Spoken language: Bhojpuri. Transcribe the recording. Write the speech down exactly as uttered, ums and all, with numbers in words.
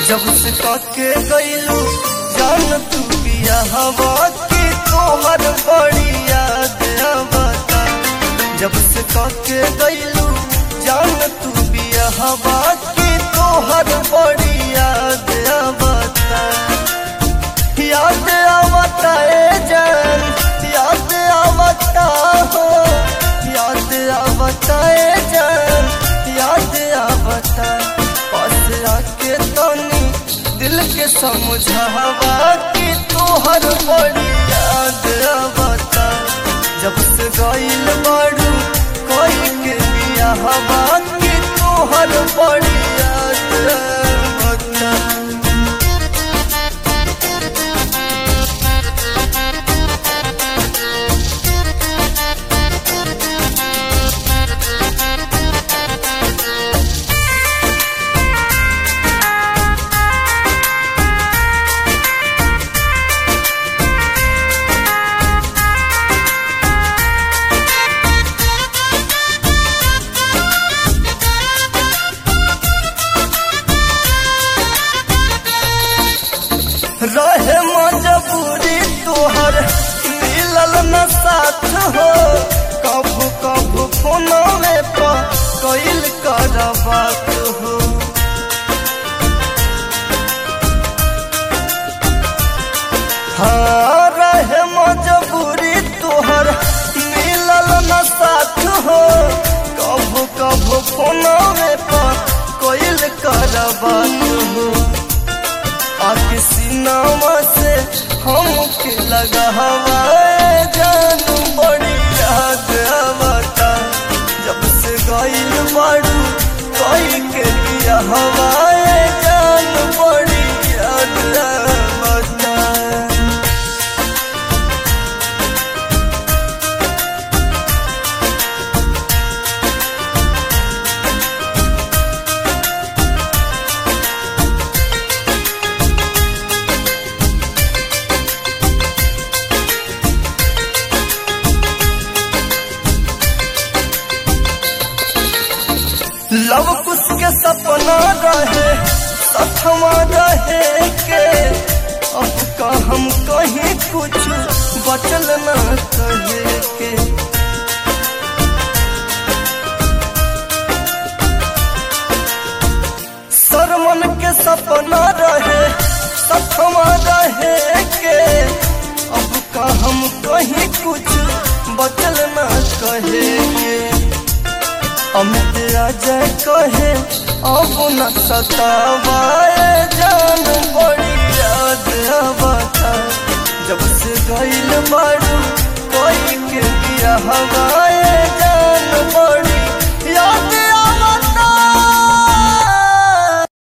जब से काके गईलू जान तू पिया हवा की तोहर बड़ी याद आवता। जब से काके गईलू जान तू पिया हवा की तोहर बड़ी याद आवता। याद आवता ए जान याद आवता हो, याद आवता ए जान याद आवता। पास आके तनी दिल के समझावा कि तोहर बड़ी याद आवता। जब से गईल बाड़ू कोई के बिया हवा कि तोहर बड़ी याद आवता। रहे मजबूरी तोहर मिलल न साथ हो, कभू कभू फोनवे पर कइल कर बात हो। हाँ रहे मजबूरी तोहर मिलल न साथ हो, कभू कभू फोनवे पर कइल कर बात हो। आके सीनावा से हमके लगा हवा जान बड़ी याद आवता। जब से गईल बाड़ू कोई के दिया हवा जान बड़ी याद आवता। लव कुछ के सपना रहे सथवा रहे के, अब का हम कहीं कुछ बचल न कहे के। सरमन के सपना रहे सथवा रहे के, अब का हम कहीं कुछ बचल न कहे के। अमित अजय कहे अब न सतावा जान बड़ी याद आवता। जब से गईल बाड़ू कोई के दिया हवा